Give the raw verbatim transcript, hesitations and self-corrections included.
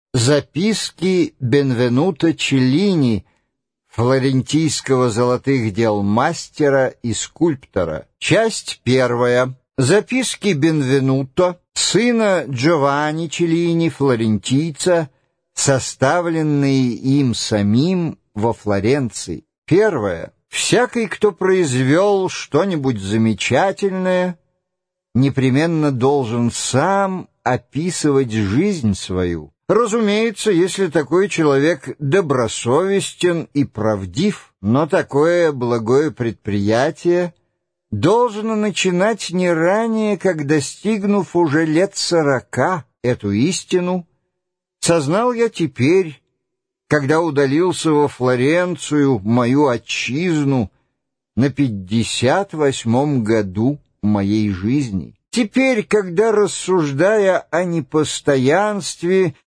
Записки Бенвенуто Челлини, флорентийского золотых дел мастера и скульптора. Часть первая. Записки Бенвенуто, сына Джованни Челлини, флорентийца, составленные им самим во Флоренции. Первое. Всякий, кто произвел что-нибудь замечательное, непременно должен сам описывать жизнь свою. Разумеется, если такой человек добросовестен и правдив, но такое благое предприятие должно начинать не ранее, как, достигнув уже лет сорока, эту истину сознал я теперь, когда удалился во Флоренцию, мою отчизну, на пятьдесят восьмом году моей жизни. Теперь, когда, рассуждая о непостоянстве